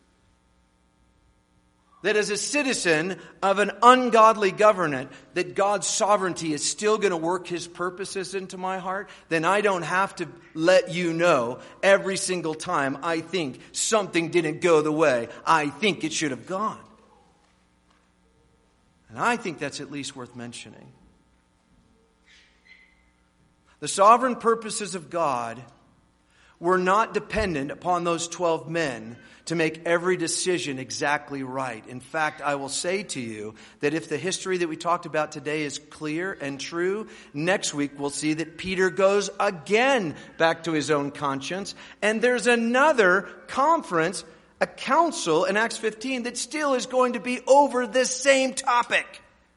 that as a citizen of an ungodly government, that God's sovereignty is still going to work His purposes into my heart, then I don't have to let you know every single time I think something didn't go the way I think it should have gone. And I think that's at least worth mentioning. The sovereign purposes of God were not dependent upon those 12 men to make every decision exactly right. In fact, I will say to you that if the history that we talked about today is clear and true, next week we'll see that Peter goes again back to his own conscience, and there's another conference, a council in Acts 15 that still is going to be over this same topic.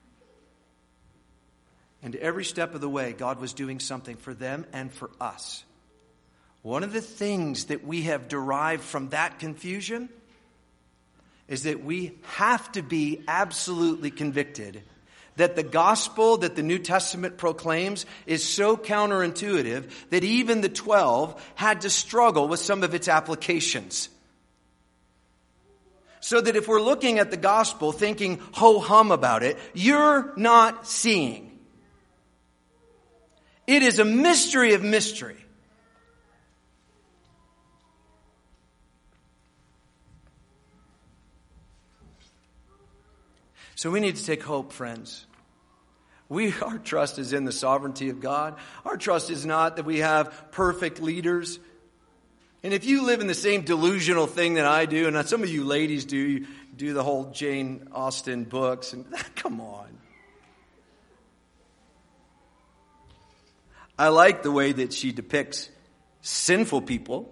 And every step of the way, God was doing something for them and for us. One of the things that we have derived from that confusion is that we have to be absolutely convicted that the gospel that the New Testament proclaims is so counterintuitive that even the 12 had to struggle with some of its applications. So that if we're looking at the gospel thinking ho-hum about it, you're not seeing. It is a mystery of mystery. So we need to take hope, friends. Our trust is in the sovereignty of God. Our trust is not that we have perfect leaders. And if you live in the same delusional thing that I do, and some of you ladies do, you do the whole Jane Austen books, and come on. I like the way that she depicts sinful people.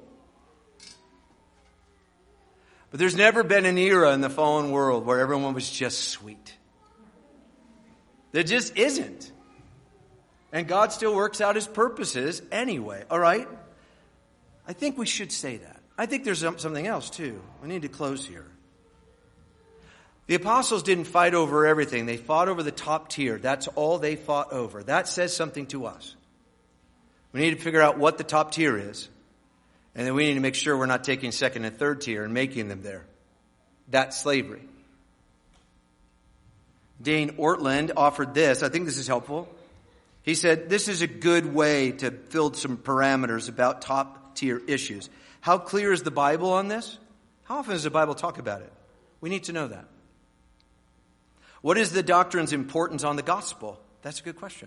But there's never been an era in the fallen world where everyone was just sweet. There just isn't. And God still works out His purposes anyway, all right? I think we should say that. I think there's something else too. We need to close here. The apostles didn't fight over everything. They fought over the top tier. That's all they fought over. That says something to us. We need to figure out what the top tier is. And then we need to make sure we're not taking second and third tier and making them there. That's slavery. Dane Ortland offered this. I think this is helpful. He said, this is a good way to build some parameters about top tier issues. How clear is the Bible on this? How often does the Bible talk about it? We need to know that. What is the doctrine's importance on the gospel? That's a good question.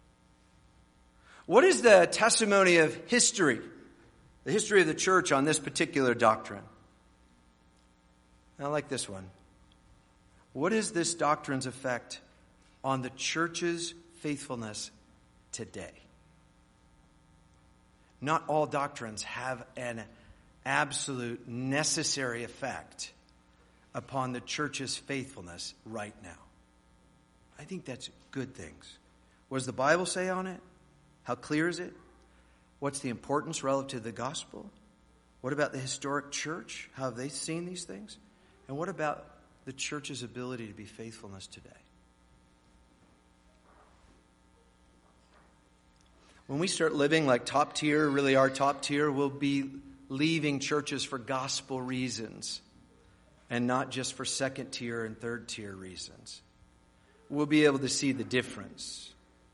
What is the testimony of history, the history of the church on this particular doctrine? I like this one. What is this doctrine's effect on the church's faithfulness today? Not all doctrines have an absolute necessary effect upon the church's faithfulness right now. I think that's good things. What does the Bible say on it? How clear is it? What's the importance relative to the gospel? What about the historic church? How have they seen these things? And what about the church's ability to be faithfulness today? When we start living like top tier, really our top tier, we'll be leaving churches for gospel reasons and not just for second tier and third tier reasons. We'll be able to see the difference.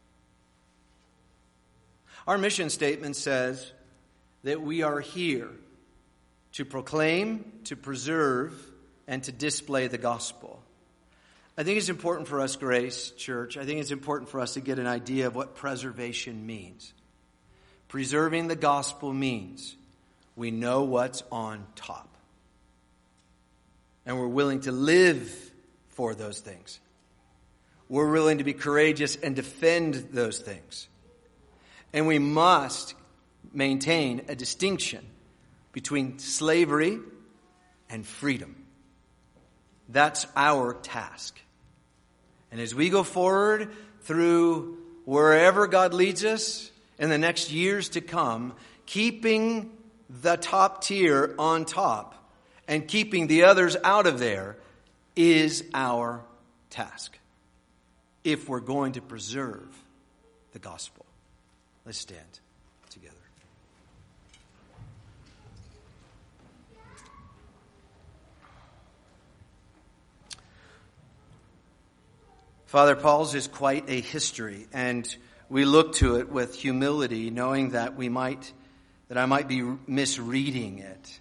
Our mission statement says that we are here to proclaim, to preserve, and to display the gospel. I think it's important for us, Grace Church, I think it's important for us to get an idea of what preservation means. Preserving the gospel means we know what's on top. And we're willing to live for those things. We're willing to be courageous and defend those things. And we must maintain a distinction between slavery and freedom. That's our task. And as we go forward through wherever God leads us in the next years to come, keeping the top tier on top and keeping the others out of there is our task, if we're going to preserve the gospel. Let's stand together. Father, Paul's is quite a history, and we look to it with humility, knowing that I might be misreading it.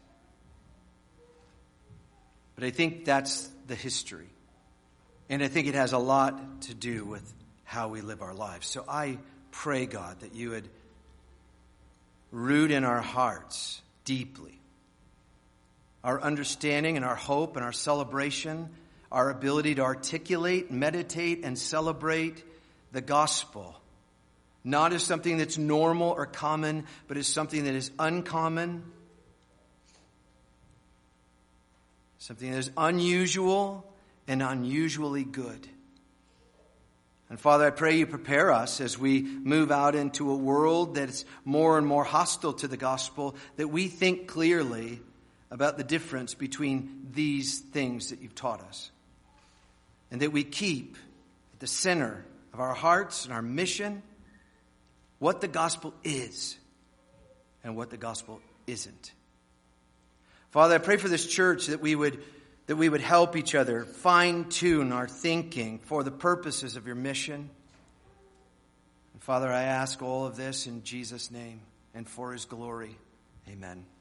But I think that's the history. And I think it has a lot to do with how we live our lives. So I pray, God, that you would root in our hearts deeply our understanding and our hope and our celebration, our ability to articulate, meditate, and celebrate the gospel. Not as something that's normal or common, but as something that is uncommon, something that is unusual and unusually good. And Father, I pray you prepare us as we move out into a world that's more and more hostile to the gospel, that we think clearly about the difference between these things that you've taught us. And that we keep at the center of our hearts and our mission what the gospel is and what the gospel isn't. Father, I pray for this church that we would help each other fine-tune our thinking for the purposes of your mission. And Father, I ask all of this in Jesus' name and for his glory. Amen.